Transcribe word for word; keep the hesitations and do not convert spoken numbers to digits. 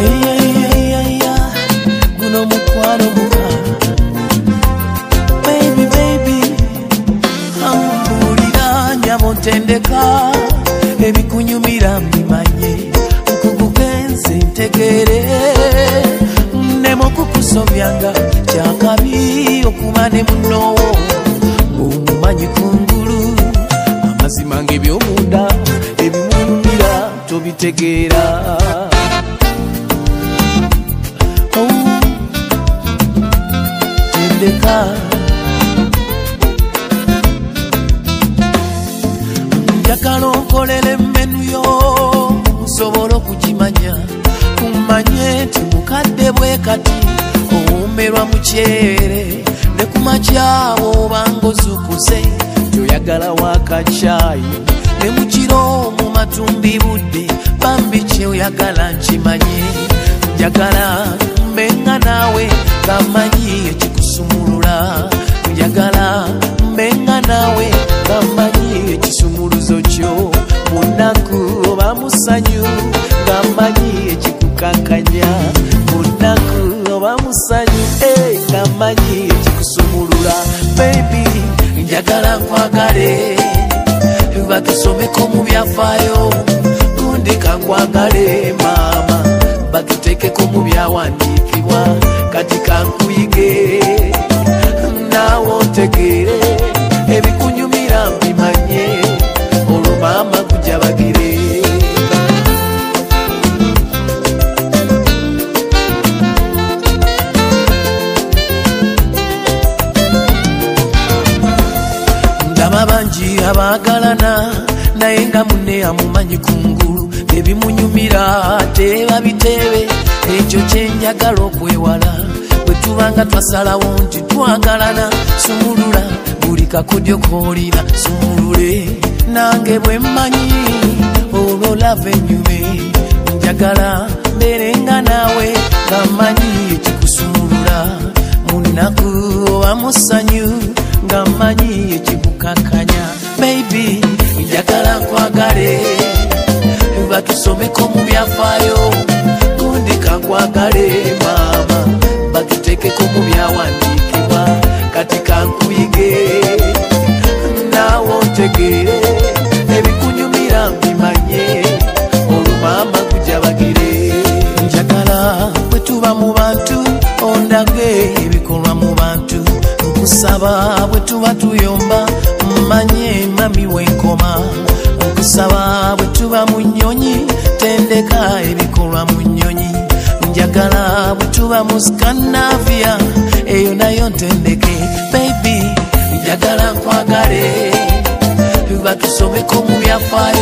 guno mukwano muka baby baby ambulira nyabo ntendeka ebikunyumira mbimanye nkukugenze ntegere nemo kukusobyanga kyakabi okumane munowo omumanyi kungulu amazima ng'ebyomunda ebimunyumira tobitegeera tendeka njagala onkolere menu yo nsobola okugimanya kumanye nti mukadde bwe kati owumerwa mukyere ne kumakyawo obanga ozukuze toyagala wakacayi ne mukiro mu matumbi budde bambi kyoyagala nkimanye njagala mbenga naawe kamanyi ekikusumulula njagala mbenga naawe kamanyi ekisumuluzo kyo munaku oba musanyu kamanyi ekikukankanya munaku oba musanyu kamanyi ekikusumulula baby njagala nkwagale batusomeko mu byafaayo gundi kankwagale mama batutekeko mu byawandiikibwa kati kankuyige naawe otegeere ebikunyumira mbimanye olwo maama kujabagire ndaba bangi abaagalana naye nga munne amumanyi kungulu ebimunyumira teeba biteebe ekyo kyenjagala okwewala bwe tubanga twasalawo nti twagalana sumulula buli kakodyo koolina sumulule nange bwe mmanyi olwo lava ennyume njagala mbeerenga naawe nga mmanyi ekikusumulula munaku oba musanyu nga mmanyi ekikukankanya baby njagala nkwagale batusomeko mu byafaayo gundi kankwagale mama batutekeko mu byawandiikibwa kati kankuyige naawe otegeere ebikunyumira mbimanye olwo maama kujabagire njagala bwe tuba mu bantu ondage ebikolwa mu bantu nkusaba bwe tuba tuyomba mmanye mami wenkoma nkusaba bwe tuba mu nnyonyi tendeka ebikolwa mu nnyonyi njagala bwe tuba mu Scandinavia eyo nayo ntendeke baby njagala nkwagale batusomeko mu byafaayo